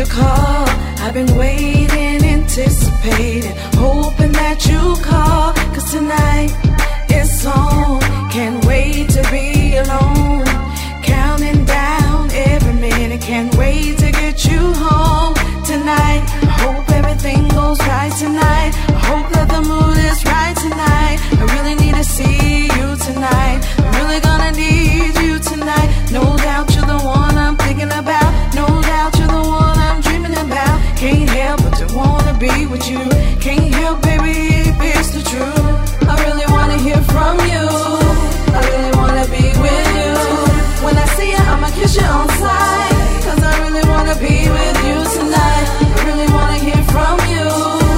your call. I've been waiting, anticipating, hoping that you call. 'Cause tonight it's on. Can't wait to be alone. Counting down every minute. Can't wait to get you home tonight. I hope everything goes right tonight. I hope that the mood is right tonight. I really need to see you tonight. I'm really gonna need you tonight. No doubt you're the one I'm thinking about. No doubt you're the one I'm dreaming about. Can't help but to wanna be with you. Can't help, baby, if it's the truth. I really wanna hear from you. I really wanna be with you. When I see you, I'ma kiss you on sight. 'Cause I really wanna be with you tonight. I really wanna hear from you.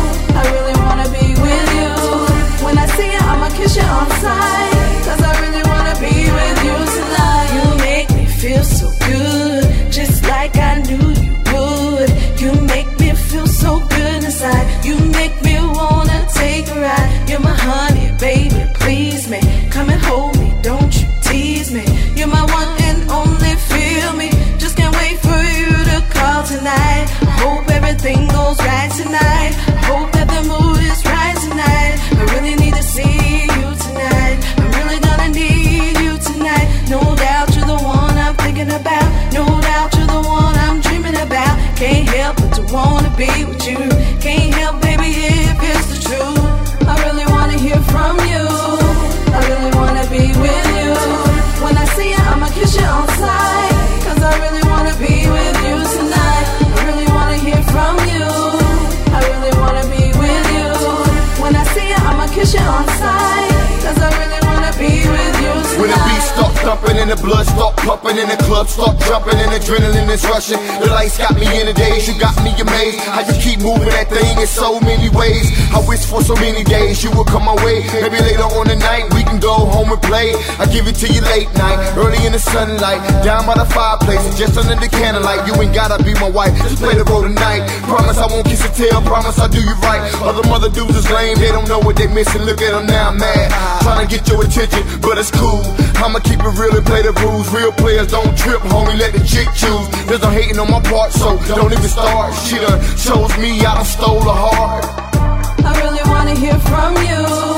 I really wanna be with you. When I see you, I'ma kiss you on sight. 'Cause I really wanna be with you tonight. You make me feel so good, just like I knew you would. You make me feel so good inside. You make me wanna take a ride. You're my honey, baby, please me. Come and hold me, don't you tease me. You're my one and only, feel me. Just can't wait for you to call tonight. I hope everything goes right tonight. I hope that the mood is right tonight. I really need to see you tonight. I'm really gonna need you tonight. No doubt you're the one I'm thinking about. No doubt you're the one I'm dreaming about. Can't help but to wanna be with you. Can't help, baby, if it's the truth. I really wanna hear from you. I really wanna be with you. When I see you, I'ma kiss you on sight. 'Cause I really wanna be with you tonight. I really wanna hear from you. I really wanna be with you. When I see you, I'ma kiss you on sight. 'Cause I really wanna be with you tonight. When the beat start thumping and the blood start pumping and the club start jumping and adrenaline is rushing, the lights got me in the days. You got me amazed how you keep moving that thing in so many ways. I wish for so many days you would come my way. Maybe later on tonight we can go home and play. I give it to you late night, early in the sunlight, down by the fireplace, just under the candlelight. You ain't gotta be my wife, just play the role tonight. Promise I won't kiss and tell, promise I'll do you right. Other mother dudes is lame, they don't know what they missing. Look at them now, mad, trying to get your attention, but it's cool. I'ma keep it real and play the rules. Real players don't trip, homie, let the chick choose. There's no hating on my part, so don't even start. She done shows me I done stole her heart. I really wanna hear from you.